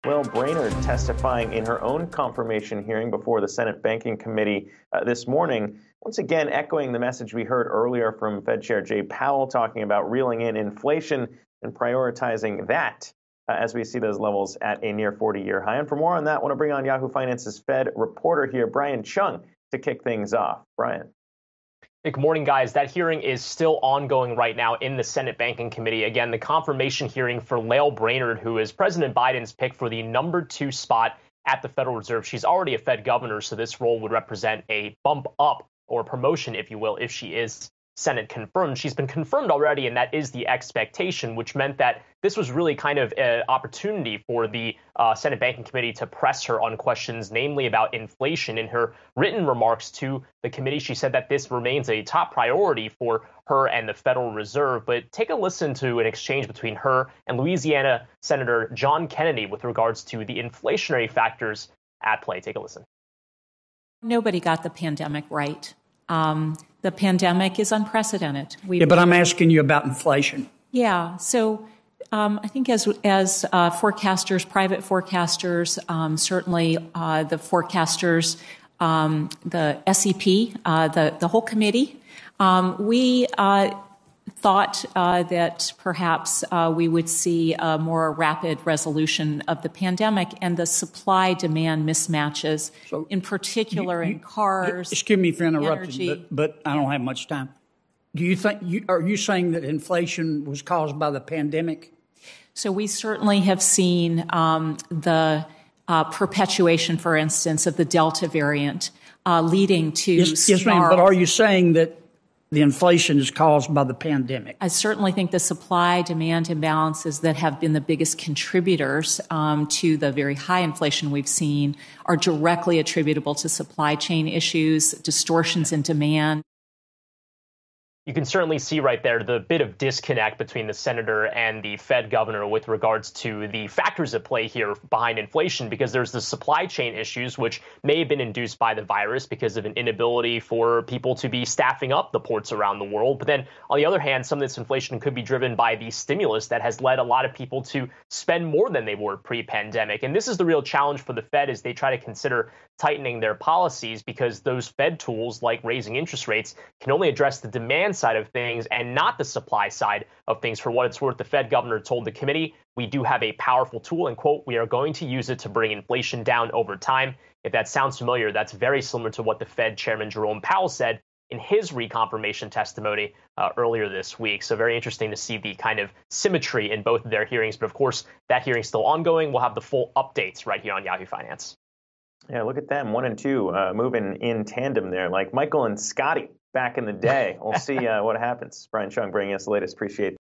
Lael Brainard testifying in her own confirmation hearing before the Senate Banking Committee this morning, once again echoing the message we heard earlier from Fed Chair Jay Powell, talking about reeling in inflation and prioritizing that as we see those levels at a near 40-year high. And for more on that, I want to bring on Yahoo Finance's Fed reporter here, Brian Cheung, to kick things off. Brian. Good morning, guys. That hearing is still ongoing right now in the Senate Banking Committee. Again, the confirmation hearing for Lael Brainard, who is President Biden's pick for the number 2 spot at the Federal Reserve. She's already a Fed governor, so this role would represent a bump up or promotion, if you will, if she is Senate confirmed. She's been confirmed already, and that is the expectation, which meant that this was really kind of an opportunity for the Senate Banking Committee to press her on questions, namely about inflation. In her written remarks to the committee, she said that this remains a top priority for her and the Federal Reserve. But take a listen to an exchange between her and Louisiana Senator John Kennedy with regards to the inflationary factors at play. Take a listen. Nobody got the pandemic right. The pandemic is unprecedented. But I'm asking you about inflation. Yeah. So I think as forecasters, private forecasters, certainly the forecasters, the SEP, the whole committee, we thought that perhaps we would see a more rapid resolution of the pandemic and the supply-demand mismatches, so in particular in cars. Excuse me for interrupting, but I don't have much time. Do you think are you saying that inflation was caused by the pandemic? So we certainly have seen the perpetuation, for instance, of the Delta variant leading to yes, ma'am. But are you saying that the inflation is caused by the pandemic? I certainly think the supply-demand imbalances that have been the biggest contributors to the very high inflation we've seen are directly attributable to supply chain issues, distortions in demand. You can certainly see right there the bit of disconnect between the senator and the Fed governor with regards to the factors at play here behind inflation, because there's the supply chain issues, which may have been induced by the virus because of an inability for people to be staffing up the ports around the world. But then on the other hand, some of this inflation could be driven by the stimulus that has led a lot of people to spend more than they were pre-pandemic. And this is the real challenge for the Fed as they try to consider tightening their policies, because those Fed tools like raising interest rates can only address the demand side of things and not the supply side of things. For what it's worth, the Fed governor told the committee, we do have a powerful tool, and quote, we are going to use it to bring inflation down over time. If that sounds familiar, that's very similar to what the Fed chairman Jerome Powell said in his reconfirmation testimony earlier this week. So very interesting to see the kind of symmetry in both of their hearings. But of course, that hearing's still ongoing. We'll have the full updates right here on Yahoo Finance. Yeah, look at them, 1 and 2, moving in tandem there, like Michael and Scotty back in the day. We'll see what happens. Brian Cheung bringing us the latest. Appreciate